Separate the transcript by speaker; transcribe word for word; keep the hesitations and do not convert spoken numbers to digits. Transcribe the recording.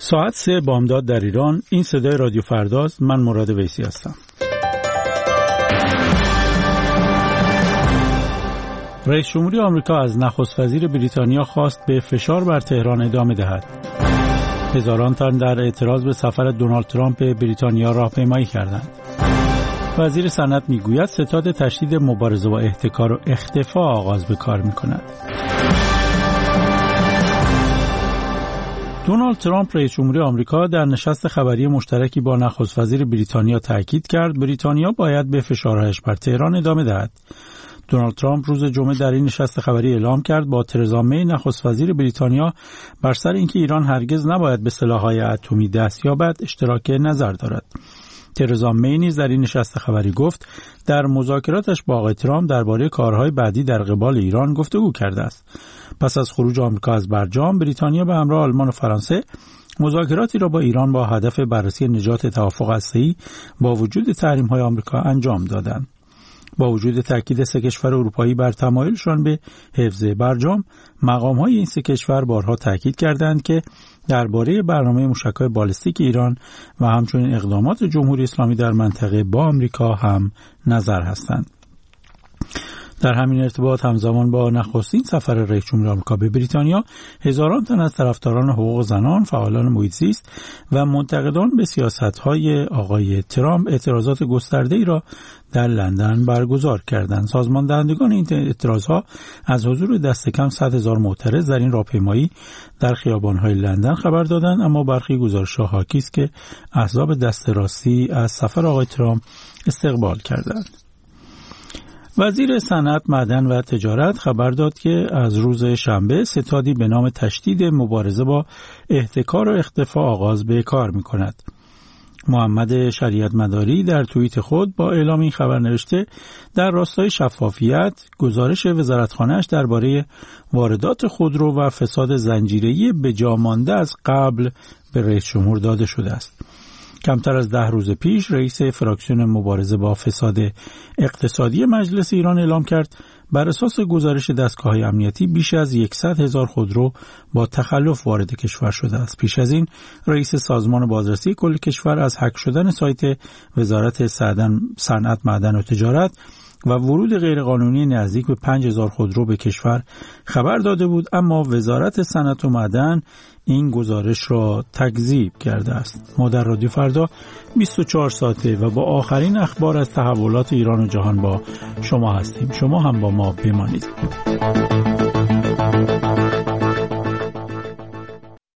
Speaker 1: ساعت سه بامداد در ایران. این صدای رادیو فرداست. من مراد ویسی هستم. رئیس جمهوری آمریکا از نخست وزیر بریتانیا خواست به فشار بر تهران ادامه دهد. هزاران تن در اعتراض به سفر دونالد ترامپ به بریتانیا راهپیمایی کردند. وزیر صنعت میگوید ستاد تشدید مبارزه با احتکار و اختفا آغاز به کار می‌کند. دونالد ترامپ رئیس جمهوری آمریکا در نشست خبری مشترکی با نخست وزیر بریتانیا تاکید کرد بریتانیا باید به فشارهایش بر تهران ادامه دهد. دونالد ترامپ روز جمعه در این نشست خبری اعلام کرد با ترزا می نخست وزیر بریتانیا بر سر اینکه ایران هرگز نباید به سلاح‌های اتمی دست یابد اشتراک نظر دارد. ترزا می نیز در این نشست خبری گفت در مذاکراتش با آقای ترامپ درباره کارهای بعدی در قبال ایران گفتگو کرده است. پس از خروج آمریکا از برجام، بریتانیا به همراه آلمان و فرانسه مذاکراتی را با ایران با هدف بررسی نجات توافق هسته‌ای با وجود تحریم‌های آمریکا انجام دادند. با وجود تاکید سه کشور اروپایی بر تمایلشان به حفظ برجام، مقام‌های این سه کشور بارها تاکید کردند که درباره برنامه موشک‌های بالستیک ایران و همچنین اقدامات جمهوری اسلامی در منطقه با آمریکا هم نظر هستند. در همین ارتباط همزمان با نخستین سفر رئیس جمهوری آمریکا به بریتانیا، هزاران تن از طرفداران حقوق زنان، فعالان محیط زیست و منتقدان به سیاست‌های آقای ترامپ اعتراضات گسترده‌ای را در لندن برگزار کردند. سازمان دهندگان این اعتراضها از حضور دست کم صد هزار معترض در این راهپیمایی در خیابان‌های لندن خبر دادند، اما برخی گزارش‌ها حاکی است که احزاب دست راستی از سفر آقای ترامپ استقبال کردند. وزیر صنعت، معدن و تجارت خبر داد که از روز شنبه ستادی به نام تشدید مبارزه با احتکار و اختفا آغاز به کار می‌کند. محمد شریعت مداری در توییت خود با اعلام این خبر نوشته در راستای شفافیت گزارش وزارتخانه‌اش درباره واردات خودرو و فساد زنجیره‌ای به جا مانده از قبل به رئیس جمهور داده شده است. کمتر از ده روز پیش رئیس فراکسیون مبارزه با فساد اقتصادی مجلس ایران اعلام کرد بر اساس گزارش دستگاه‌های امنیتی بیش از صد هزار خودرو با تخلف وارد کشور شده است. پیش از این رئیس سازمان بازرسی کل کشور از هک شدن سایت وزارت صنعت، معدن و تجارت و ورود غیرقانونی نزدیک به پنج هزار خودرو به کشور خبر داده بود، اما وزارت صنعت و معدن این گزارش را تکذیب کرده است. ما در رادیو فردا بیست و چهار ساعته و با آخرین اخبار از تحولات ایران و جهان با شما هستیم. شما هم با ما بمانید.